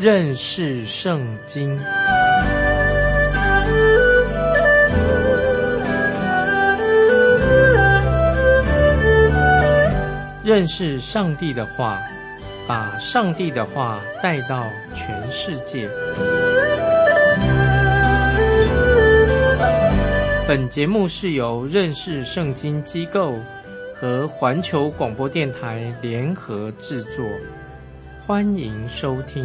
认识圣经。认识上帝的话，把上帝的话带到全世界。本节目是由认识圣经机构和环球广播电台联合制作，欢迎收听。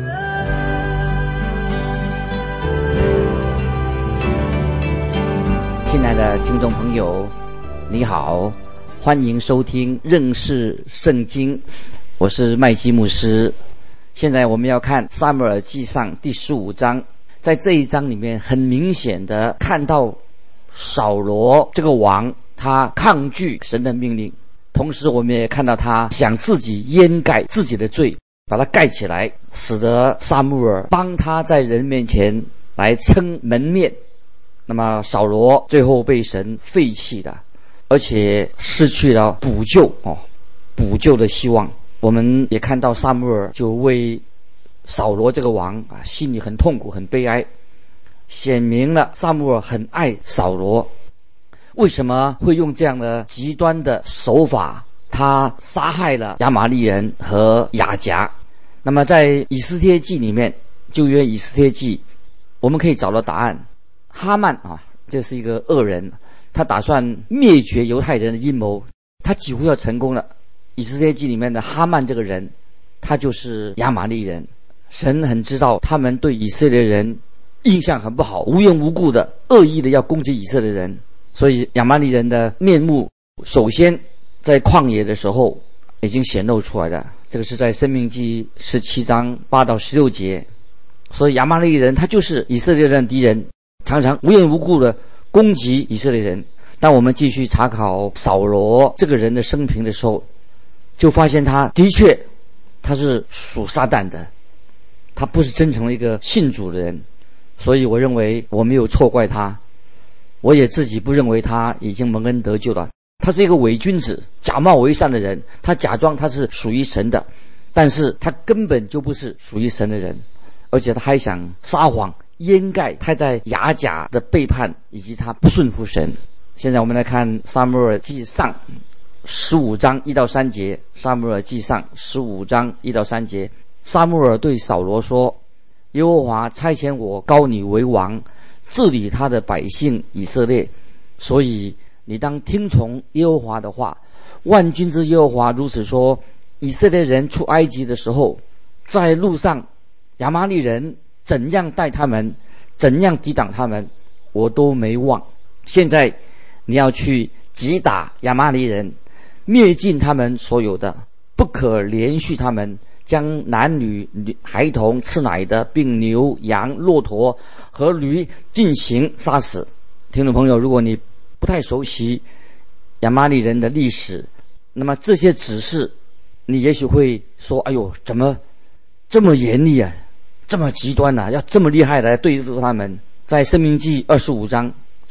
亲爱的听众朋友，你好，欢迎收听认识圣经，我是麦基牧师。现在我们要看撒母耳记上第15章，在这一章里面很明显的看到扫罗这个王他抗拒神的命令，同时我们也看到他想自己掩盖自己的罪，把它盖起来，使得撒母耳帮他在人面前来撑门面。那么扫罗最后被神废弃了，而且失去了补救的希望。我们也看到撒母耳就为扫罗这个王心里很痛苦很悲哀，显明了撒母耳很爱扫罗。为什么会用这样的极端的手法？他杀害了亚玛力人和亚甲。那么在以斯帖记里面，旧约以斯帖记，我们可以找到答案。哈曼这是一个恶人，他打算灭绝犹太人的阴谋，他几乎要成功了。以斯帖记里面的哈曼这个人，他就是亚玛力人。神很知道他们对以色列人印象很不好，无缘无故的恶意的要攻击以色列人，所以亚玛力人的面目首先在旷野的时候已经显露出来了。这个是在申命记17章8到16节。所以亚玛力人他就是以色列人的敌人，常常无缘无故的攻击以色列人。当我们继续查考扫罗这个人的生平的时候，就发现他的确他是属撒旦的，他不是真诚的一个信主的人。所以我认为我没有错怪他，我也自己不认为他已经蒙恩得救了。他是一个伪君子，假冒为善的人，他假装他是属于神的，但是他根本就不是属于神的人，而且他还想撒谎掩盖他在亚甲的背叛以及他不顺服神。现在我们来看撒母耳记上15章1到3节。撒母耳记上15章1到3节，撒母耳对扫罗说：耶和华差遣我膏你为王，治理他的百姓以色列，所以你当听从耶和华的话。万军之耶和华如此说：以色列人出埃及的时候，在路上亚玛力人怎样待他们，怎样抵挡他们，我都没忘。现在你要去击打亚玛力人，灭尽他们所有的，不可连续他们，将男女孩童吃奶的，并牛羊骆驼和驴进行杀死。听众朋友，如果你不太熟悉亚玛力人的历史，那么这些指示你也许会说，哎呦，怎么这么严厉啊，这么极端啊，要这么厉害的来对付他们。在申命记25章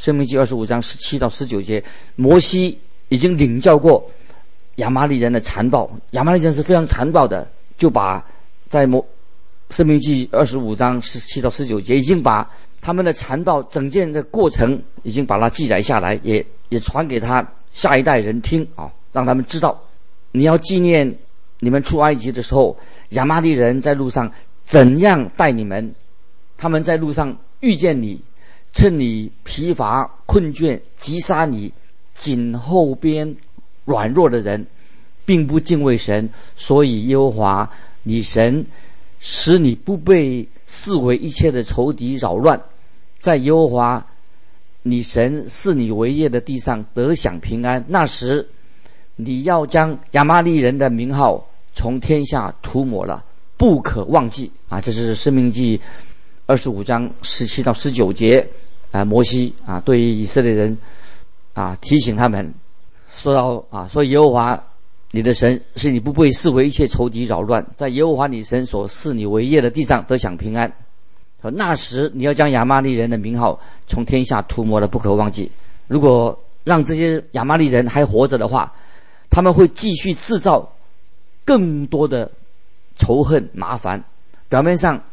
17到19节，摩西已经领教过亚玛力人的残暴，亚玛力人是非常残暴的，就把在申命记25章17到19节已经把他们的残暴整件的过程已经把它记载下来，也传给他下一代人听让他们知道，你要纪念你们出埃及的时候，亚玛力人在路上怎样待你们。他们在路上遇见你，趁你疲乏困倦，击杀你颈后边软弱的人，并不敬畏神，所以耶和华你神使你不被视为一切的仇敌扰乱，在耶和华你神赐你为业的地上得享平安。那时你要将亚玛力人的名号从天下涂抹了，不可忘记。这是申命记25章17到19节。摩西对于以色列人提醒他们说到所以耶和华你的神是你不被视为一切仇敌扰乱，在耶和华你神所赐你为业的地上得享平安。那时你要将亚玛力人的名号从天下涂抹了，不可忘记。如果让这些亚玛力人还活着的话，他们会继续制造更多的仇恨麻烦。表面上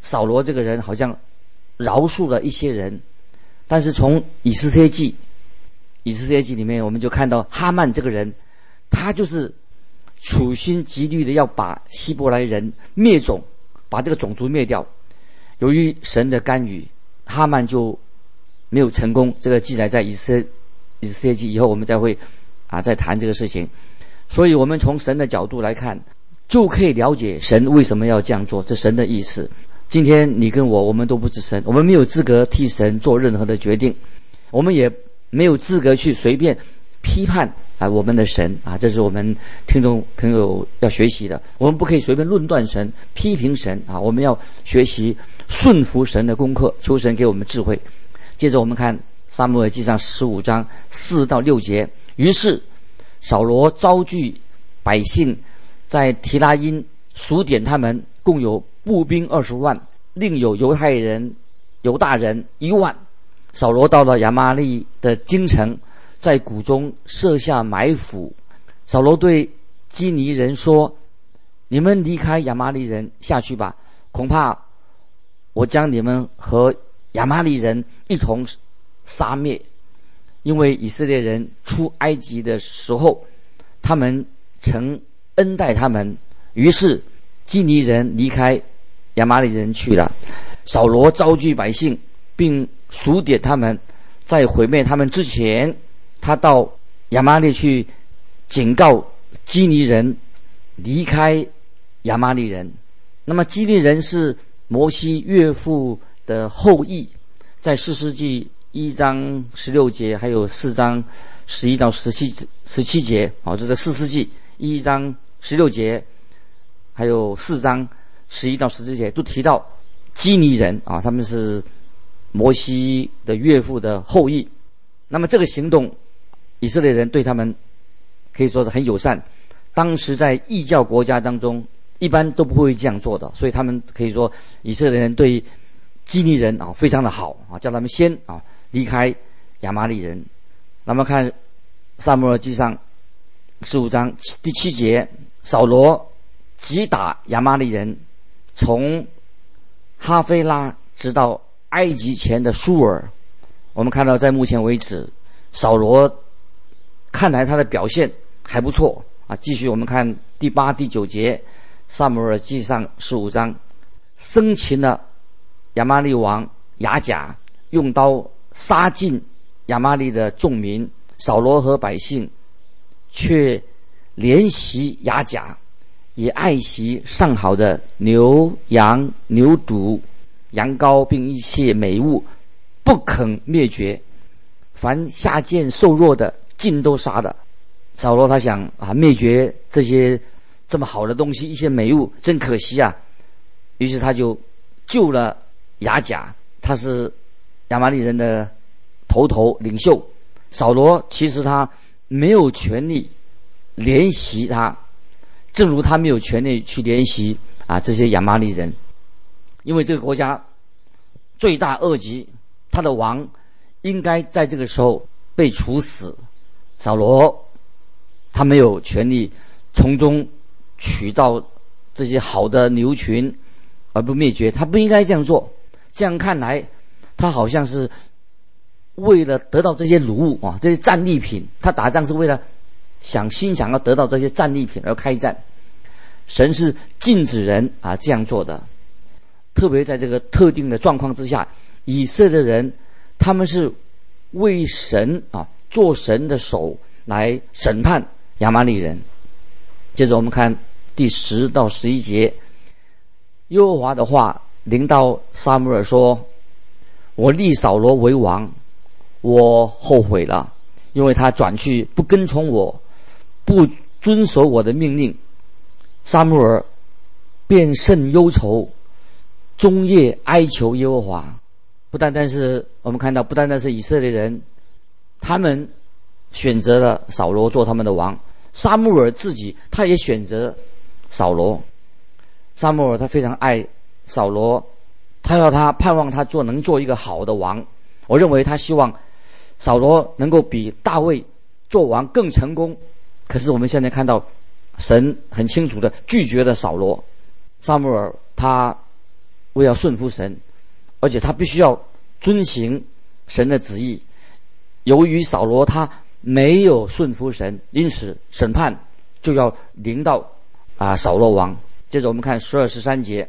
扫罗这个人好像饶恕了一些人，但是从以斯帖记里面，我们就看到哈曼这个人，他就是处心积虑的要把希伯来人灭种，把这个种族灭掉。由于神的干预，哈曼就没有成功。这个记载在以斯帖记，以后我们再会再谈这个事情。所以我们从神的角度来看，就可以了解神为什么要这样做，这神的意思。今天你跟我们都不是神，我们没有资格替神做任何的决定，我们也没有资格去随便批判我们的神这是我们听众朋友要学习的。我们不可以随便论断神、批评神我们要学习顺服神的功课，求神给我们智慧。接着我们看撒母耳记上15章4到6节。于是扫罗招聚百姓，在提拉因数点他们，共有步兵20万，另有犹大人1万。扫罗到了亚玛利的京城，在谷中设下埋伏。扫罗对基尼人说：你们离开亚玛利人下去吧，恐怕我将你们和亚玛利人一同杀灭。因为以色列人出埃及的时候，他们曾恩待他们，于是基尼人离开亚玛利人去了。扫罗招聚百姓，并数点他们，在毁灭他们之前，他到亚玛利去警告基尼人离开亚玛利人。那么基尼人是摩西岳父的后裔，在士师记1章16节，还有4章11到17节这是士师记1章16节，还有4章11到17节都提到基尼人他们是摩西的岳父的后裔。那么这个行动，以色列人对他们可以说是很友善。当时在异教国家当中，一般都不会这样做的，所以他们可以说以色列人对基尼人非常的好叫他们先离开亚玛利人。那么看撒母耳记上15章第7节，扫罗击打亚玛利人，从哈菲拉直到埃及前的舒尔。我们看到在目前为止，扫罗看来他的表现还不错继续我们看第8、第9节，撒母耳记上15章，生擒了亚玛利王亚甲，用刀杀尽亚玛利的众民。扫罗和百姓却怜惜亚甲，也爱惜上好的牛羊牛犊羊羔，并一切美物，不肯灭绝。凡下贱瘦弱的，尽都杀了。扫罗他想灭绝这些这么好的东西，一些美物，真可惜于是他就救了亚甲，他是亚玛利人的头领袖。扫罗其实他没有权利怜惜他，正如他没有权利去怜惜这些亚玛利人，因为这个国家罪大恶极，他的王应该在这个时候被处死。扫罗他没有权利从中取到这些好的牛群而不灭绝，他不应该这样做。这样看来，他好像是为了得到这些掳物这些战利品，他打仗是为了想要得到这些战利品而开战。神是禁止人这样做的，特别在这个特定的状况之下，以色列人他们是为神做神的手来审判亚玛利人。接着我们看第10到11节，耶和华的话临到撒母耳说：我立扫罗为王，我后悔了，因为他转去不跟从我，不遵守我的命令。撒母耳便甚忧愁，终夜哀求耶和华。不单单是我们看到，不单单是以色列人，他们选择了扫罗做他们的王，撒母耳自己他也选择扫罗。撒母耳他非常爱扫罗，他盼望他能做一个好的王。我认为他希望扫罗能够比大卫做王更成功。可是我们现在看到神很清楚的拒绝了扫罗。撒母耳他为要顺服神，而且他必须要遵行神的旨意。由于扫罗他没有顺服神，因此审判就要临到扫罗王。接着我们看12、13节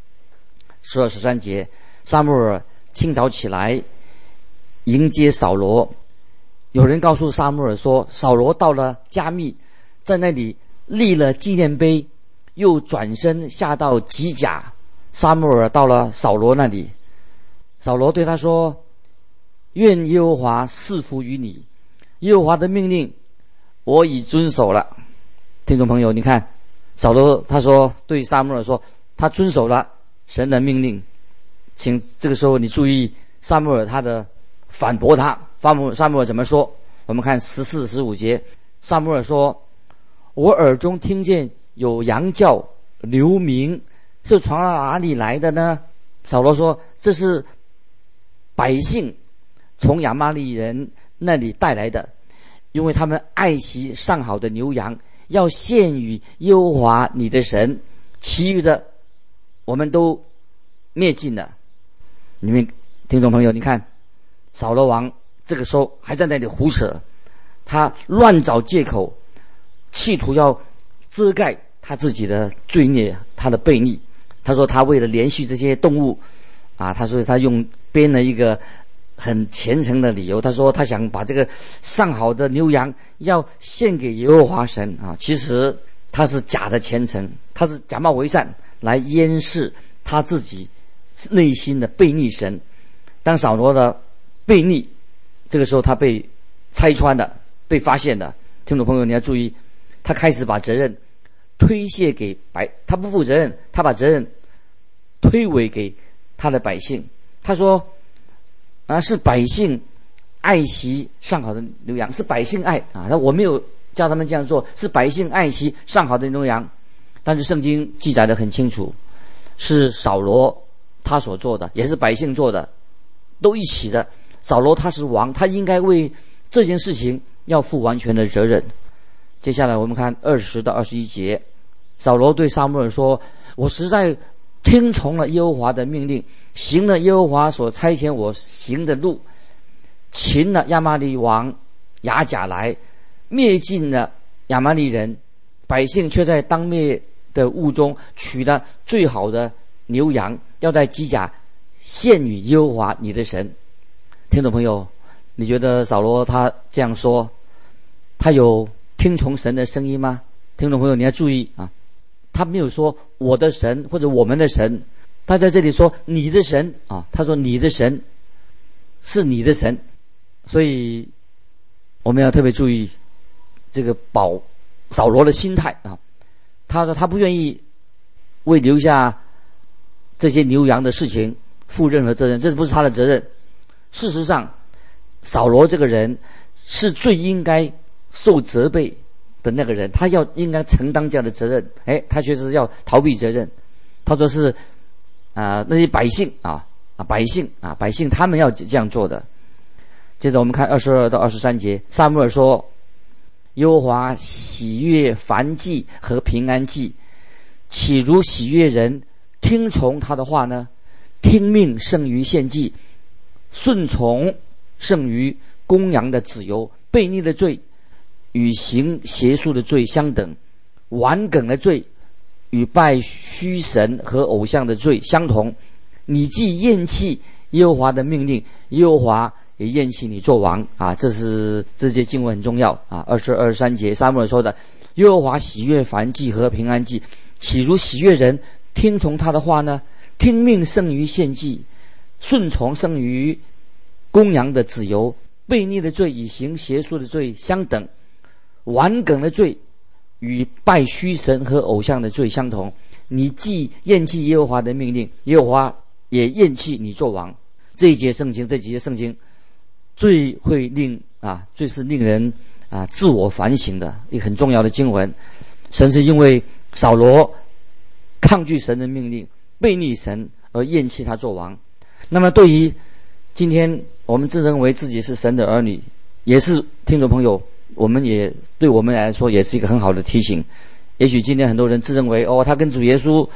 ，12、13节，撒母耳清早起来迎接扫罗。有人告诉撒母耳说，扫罗到了加密，在那里立了纪念碑，又转身下到吉甲。撒母耳到了扫罗那里，扫罗对他说，愿耶和华赐福于你，耶和华的命令我已遵守了。听众朋友，你看扫罗他说对撒母耳说，他遵守了神的命令。请这个时候你注意撒母耳他的反驳他，撒母耳怎么说？我们看14、15节，撒母耳说，我耳中听见有羊叫流鸣，是从哪里来的呢？扫罗说，这是百姓从亚玛利人那里带来的，因为他们爱惜上好的牛羊，要献与耶和华你的神，其余的我们都灭尽了。你们听众朋友，你看扫罗王这个时候还在那里胡扯，他乱找借口，企图要遮盖他自己的罪孽，他的悖逆。他说他为了连续这些动物他说他编了一个很虔诚的理由，他说他想把这个上好的牛羊要献给耶和华神其实他是假的虔诚，他是假冒为善来掩饰他自己内心的悖逆神。当扫罗的悖逆这个时候他被拆穿了，被发现了。听众朋友你要注意，他开始把责任推卸给他不负责任，他把责任推诿给他的百姓。他说是百姓爱惜上好的牛羊，是百姓爱我没有叫他们这样做，是百姓爱惜上好的牛羊。但是圣经记载得很清楚，是扫罗他所做的，也是百姓做的，都一起的。扫罗他是王，他应该为这件事情要负完全的责任。接下来我们看20到21节，扫罗对撒母耳说，我实在听从了耶和华的命令，行了耶和华所差遣我行的路，擒了亚玛利王亚甲来，灭尽了亚玛利人，百姓却在当灭的物中取了最好的牛羊，要在基甲献与耶和华你的神。听众朋友，你觉得扫罗他这样说，他有听从神的声音吗？听众朋友你要注意他没有说我的神或者我们的神，他在这里说你的神他说你的神是你的神。所以我们要特别注意这个扫罗的心态他说他不愿意为留下这些牛羊的事情负任何责任，这不是他的责任。事实上扫罗这个人是最应该受责备的那个人，他应该承担这样的责任，他却是要逃避责任。他说是那些百姓百姓他们要这样做的。接着我们看22到23节，撒母耳说，耶和华喜悦燔祭和平安祭，岂如喜悦人听从他的话呢？听命胜于献祭，顺从胜于公羊的脂油。悖逆的罪与行邪术的罪相等，顽梗的罪与拜虚神和偶像的罪相同。你既厌弃耶和华的命令，耶和华也厌弃你做王这些经文很重要22、23节撒母耳说的，耶和华喜悦燔祭和平安祭，岂如喜悦人听从他的话呢？听命胜于献祭，顺从胜于公羊的脂油。悖逆的罪与行邪术的罪相等，顽梗的罪与拜虚神和偶像的罪相同。你既厌弃耶和华的命令，耶和华也厌弃你做王。这几节圣经最会最是令人自我反省的一个很重要的经文。神是因为扫罗抗拒神的命令，悖逆神而厌弃他做王。那么对于今天我们自认为自己是神的儿女，也是听众朋友，对我们来说也是一个很好的提醒。也许今天很多人自认为他跟主耶稣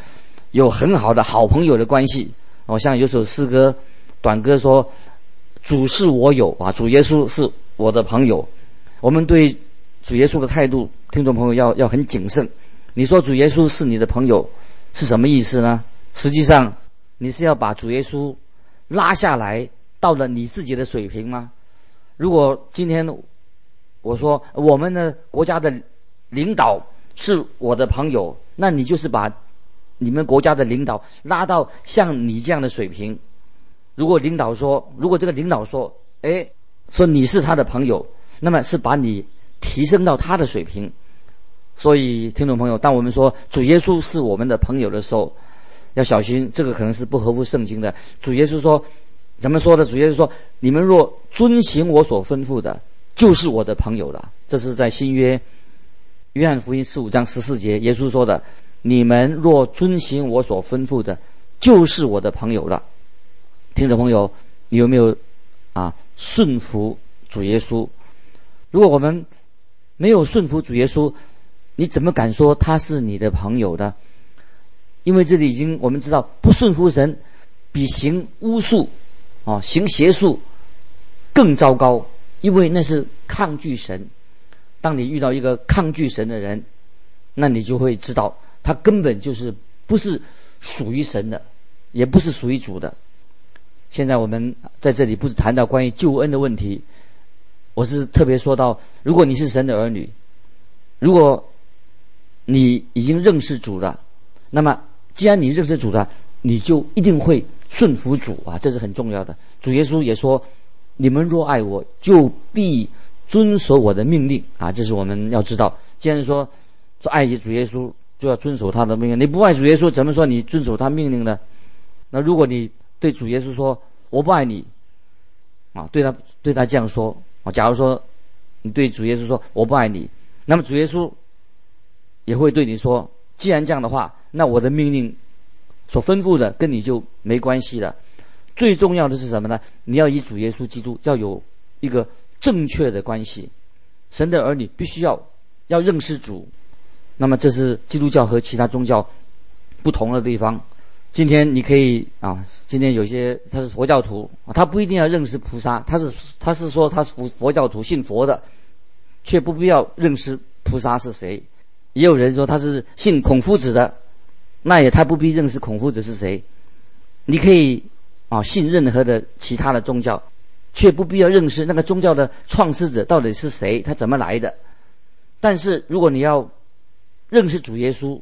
有很好的好朋友的关系。像有首诗歌短歌说，主是我友啊，主耶稣是我的朋友。我们对主耶稣的态度，听众朋友要很谨慎。你说主耶稣是你的朋友是什么意思呢？实际上你是要把主耶稣拉下来到了你自己的水平吗？如果今天我说我们的国家的领导是我的朋友，那你就是把你们国家的领导拉到像你这样的水平。如果这个领导说说你是他的朋友，那么是把你提升到他的水平。所以听众朋友，当我们说主耶稣是我们的朋友的时候，要小心，这个可能是不合乎圣经的。主耶稣说怎么说的？主耶稣说，你们若遵行我所吩咐的，就是我的朋友了。这是在新约约翰福音15章14节耶稣说的，你们若遵行我所吩咐的，就是我的朋友了。听众朋友，你有没有顺服主耶稣？如果我们没有顺服主耶稣，你怎么敢说他是你的朋友呢？因为这里我们知道，不顺服神比行巫术行邪术更糟糕，因为那是抗拒神。当你遇到一个抗拒神的人，那你就会知道他根本就是不是属于神的，也不是属于主的。现在我们在这里不是谈到关于救恩的问题，我是特别说到，如果你是神的儿女，如果你已经认识主了，那么既然你认识主了，你就一定会顺服主这是很重要的。主耶稣也说，你们若爱我，就必遵守我的命令这是我们要知道。既然说爱主耶稣，就要遵守他的命令。你不爱主耶稣，怎么说你遵守他命令呢？那如果你对主耶稣说我不爱你对他这样说假如说你对主耶稣说我不爱你，那么主耶稣也会对你说，既然这样的话，那我的命令所吩咐的跟你就没关系了。最重要的是什么呢？你要以主耶稣基督要有一个正确的关系。神的儿女必须要认识主，那么这是基督教和其他宗教不同的地方。今天你可以今天有些他是佛教徒他不一定要认识菩萨，他是说他是佛教徒信佛的，却不必要认识菩萨是谁。也有人说他是信孔夫子的，那他不必认识孔夫子是谁。你可以信任何的其他的宗教，却不必要认识那个宗教的创始者到底是谁，他怎么来的。但是如果你要认识主耶稣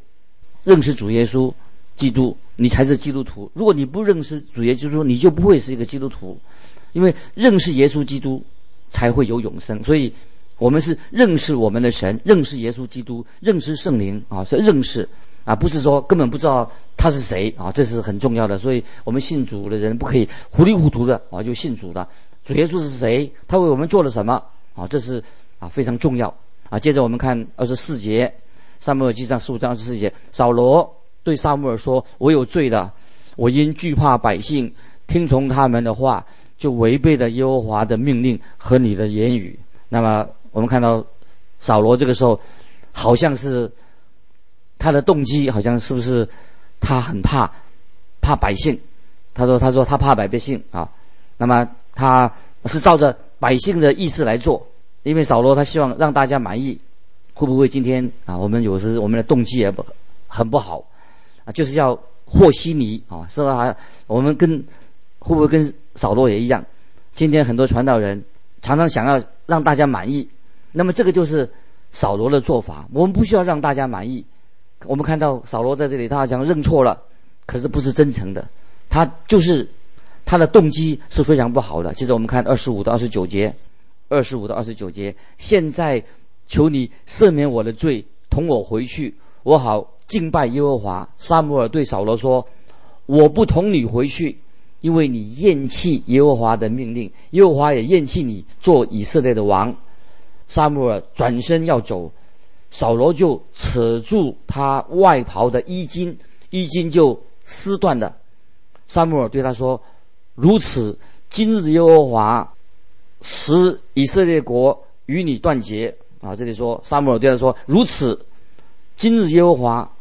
基督，你才是基督徒。如果你不认识主耶稣基督，你就不会是一个基督徒。因为认识耶稣基督才会有永生。所以我们是认识我们的神，认识耶稣基督，认识圣灵是认识不是说根本不知道他是谁这是很重要的。所以我们信主的人不可以糊里糊涂的就信主的。主耶稣是谁？他为我们做了什么这是非常重要接着我们看24节，撒母耳记上15章24节，扫罗对撒母耳说，我有罪了，我因惧怕百姓，听从他们的话，就违背了耶和华的命令和你的言语。那么我们看到扫罗这个时候好像是他的动机好像是不是他很怕百姓。他说他怕百姓那么他是照着百姓的意思来做，因为扫罗他希望让大家满意。会不会今天我们有时我们的动机也很不好就是要和稀泥是吧？我们会不会跟扫罗也一样？今天很多传道人常常想要让大家满意，那么这个就是扫罗的做法。我们不需要让大家满意。我们看到扫罗在这里他好像认错了，可是不是真诚的，他的动机是非常不好的。接着我们看25到29节，现在求你赦免我的罪，同我回去，我好敬拜耶和华。撒母耳对扫罗说，我不同你回去，因为你厌弃耶和华的命令，耶和华也厌弃你做以色列的王。撒母耳转身要走，扫罗就扯住他外袍的衣襟就撕断了。撒母耳对他说，如此，今日耶和华使以色列国与你断绝这里说撒母耳对他说，如此，今日耶和华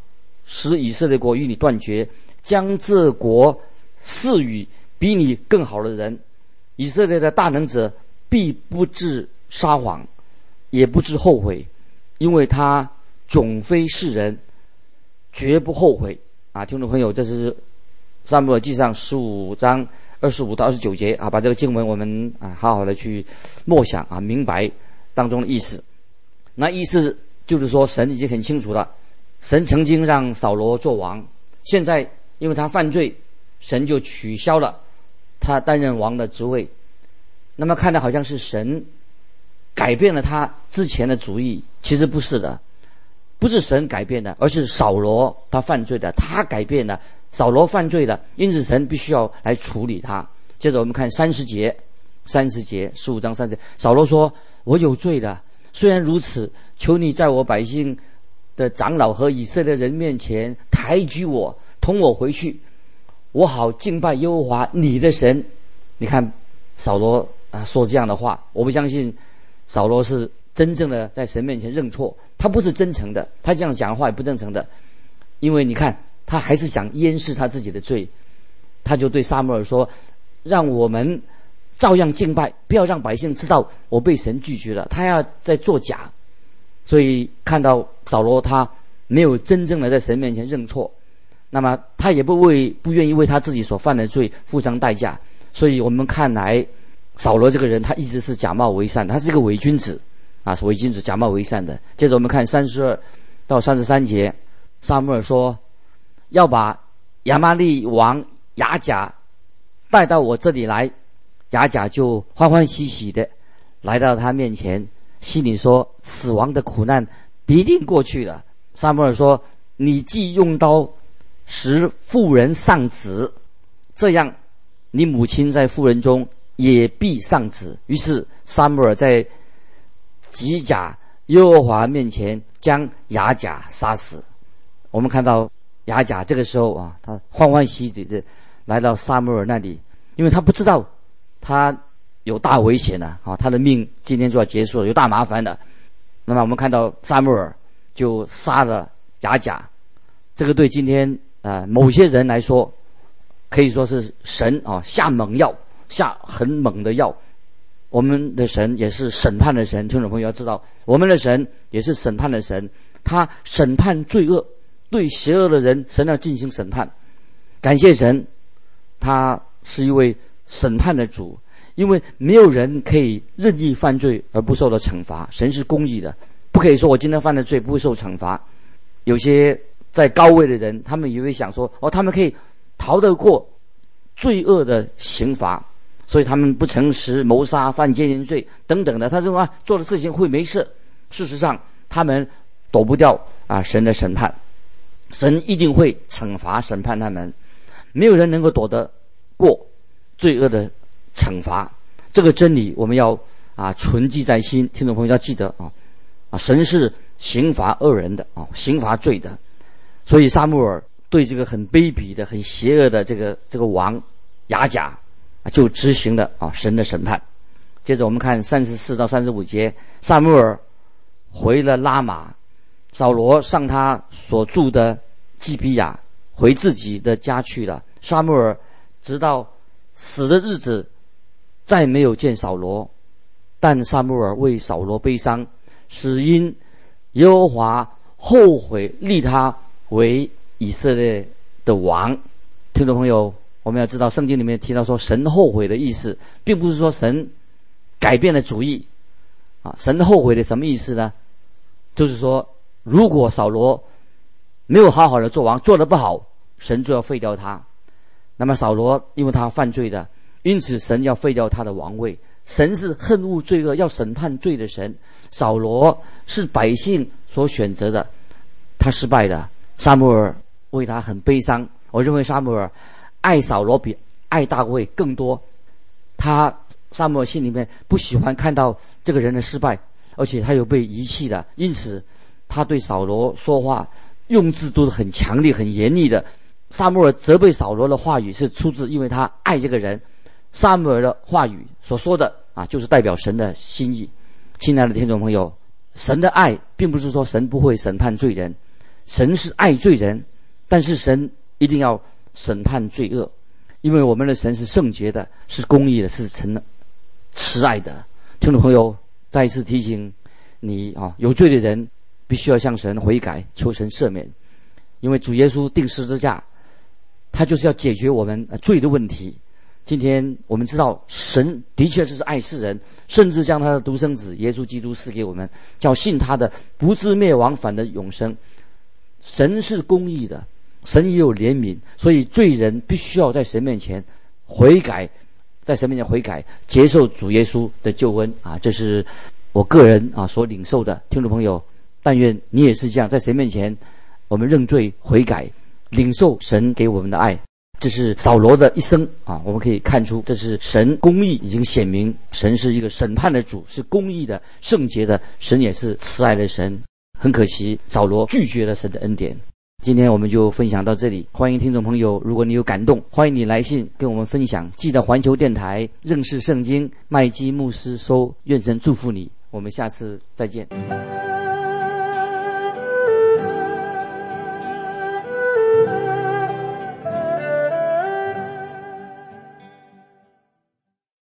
使以色列国与你断绝，将这国赐予比你更好的人。以色列的大能者必不致撒谎，也不致后悔，因为他迥非世人，绝不后悔。听众朋友，这是撒母耳记上15章25到29节把这个经文我们好好的去默想明白当中的意思。那意思就是说，神已经很清楚了，神曾经让扫罗做王，现在因为他犯罪，神就取消了他担任王的职位。那么看得好像是神改变了他之前的主意，其实不是的，不是神改变的，而是扫罗他犯罪的，他改变了，扫罗犯罪了，因此神必须要来处理他。接着我们看30节，15章30节，扫罗说：我有罪了，虽然如此，求你在我百姓的长老和以色列人面前抬举我，同我回去，我好敬拜耶和华你的神。你看扫罗说这样的话，我不相信扫罗是真正的在神面前认错，他不是真诚的，他这样讲话也不真诚的，因为你看他还是想掩饰他自己的罪。他就对撒母耳说：让我们照样敬拜，不要让百姓知道我被神拒绝了，他要在作假。所以看到扫罗他没有真正的在神面前认错，那么他也不愿意为他自己所犯的罪付上代价。所以我们看来扫罗这个人他一直是假冒为善，他是一个伪君子是伪君子，假冒为善的。接着我们看32到33节，撒母耳说：要把亚玛利王亚甲带到我这里来。亚甲就欢欢喜喜的来到他面前，心里说：死亡的苦难必定过去了。撒母耳说：你既用刀使妇人丧子，这样你母亲在妇人中也必丧子。于是撒母耳在吉甲耶和华面前将亚甲杀死。我们看到亚甲这个时候他欢欢喜喜的来到撒母耳那里，因为他不知道他有大危险了他的命今天就要结束了，有大麻烦的。那么我们看到撒母耳就杀了亚甲，这个对今天某些人来说可以说是神下猛药，下很猛的药。我们的神也是审判的神，听众朋友要知道，我们的神也是审判的神，他审判罪恶，对邪恶的人神要进行审判。感谢神，他是一位审判的主，因为没有人可以任意犯罪而不受到惩罚，神是公义的，不可以说我今天犯的罪不会受惩罚。有些在高位的人，他们以为想说他们可以逃得过罪恶的刑罚，所以他们不诚实、谋杀、犯奸淫罪等等的，他认为做的事情会没事。事实上他们躲不掉神的审判，神一定会惩罚审判他们，没有人能够躲得过罪恶的惩罚。这个真理我们要存记在心，听众朋友要记得神是刑罚恶人的刑罚罪的。所以撒母耳对这个很卑鄙的、很邪恶的这个王亚甲就执行了神的审判。接着我们看34到35节，撒母耳回了拉玛，扫罗上他所住的基比亚，回自己的家去了。撒母耳直到死的日子再没有见扫罗，但撒母耳为扫罗悲伤，是因耶和华后悔立他为以色列的王。听众朋友，我们要知道圣经里面提到说神后悔的意思，并不是说神改变了主意神后悔的什么意思呢？就是说如果扫罗没有好好的做王，做得不好，神就要废掉他。那么扫罗因为他犯罪的，因此神要废掉他的王位。神是恨恶罪恶，要审判罪的神。扫罗是百姓所选择的，他失败的。撒母耳为他很悲伤。我认为撒母耳爱扫罗比爱大卫更多。撒母耳心里面不喜欢看到这个人的失败，而且他有被遗弃的，因此他对扫罗说话用字都是很强烈、很严厉的。撒母耳责备扫罗的话语是出自因为他爱这个人。撒母耳的话语所说的就是代表神的心意。亲爱的听众朋友，神的爱并不是说神不会审判罪人，神是爱罪人， 但是神一定要审判罪恶，因为我们的神是圣洁的，是公义的，是神慈爱的。听众朋友，再一次提醒你有罪的人必须要向神悔改，求神赦免，因为主耶稣钉十字架，他就是要解决我们罪的问题。今天我们知道神的确是爱世人，甚至将他的独生子耶稣基督赐给我们，叫信他的不至灭亡，反得永生。神是公义的，神也有怜悯，所以罪人必须要在神面前悔改，在神面前悔改，接受主耶稣的救恩这是我个人所领受的。听众朋友，但愿你也是这样，在神面前我们认罪悔改，领受神给我们的爱。这是扫罗的一生我们可以看出，这是神公义已经显明，神是一个审判的主，是公义的，圣洁的，神也是慈爱的神。很可惜扫罗拒绝了神的恩典。今天我们就分享到这里，欢迎听众朋友，如果你有感动，欢迎你来信跟我们分享。记得环球电台认识圣经，麦基牧师收，愿神祝福你，我们下次再见。